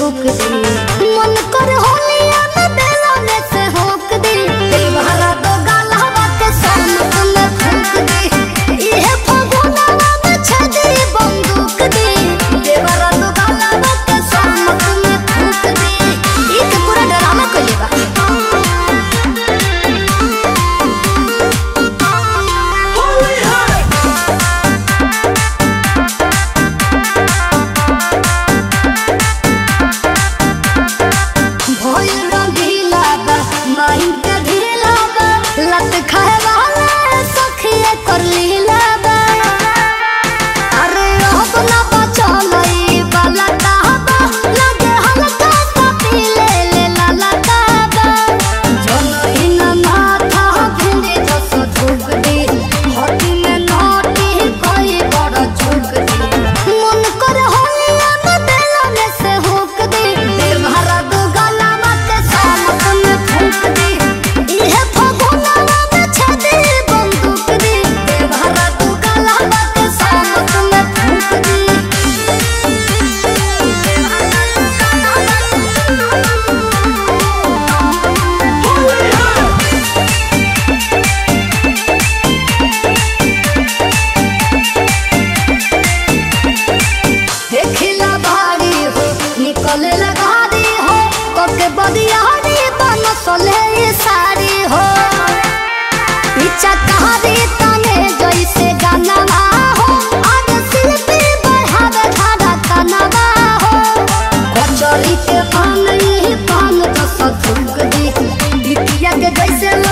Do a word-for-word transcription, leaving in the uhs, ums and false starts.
झोंक दे मन कर होलिया में बेलने से होक दे दिल भरा दो गाला के सामत में फूंक दे ये फगुनवा में छदी बंदूक दे दिल भरा दो गाला के सामत में फूंक दे ये तो पूरा ड्रामा कइले बा लत खाए वाला सखिए कर लीला बा अरे अब ना बचलई वाला ताबा लगे हल्का सा पीले ले लाला ताबा जनई ना माथा भिंडी जस झुक दे हटी में नोटी कोई बड़ झुक दे मन कर होलिया में बेलने से होक दे दिल भरा दो गला के सामत में फूंक दे ये निकले लगारी हो कोके बदियारी बनसले सारी हो पीछा कहारी तने जैसे गानवा हो आज शिल्पी बढ़ावे धारा तनवा हो कचरी के पान ही पान जस झुक दे बिटिया के जैसे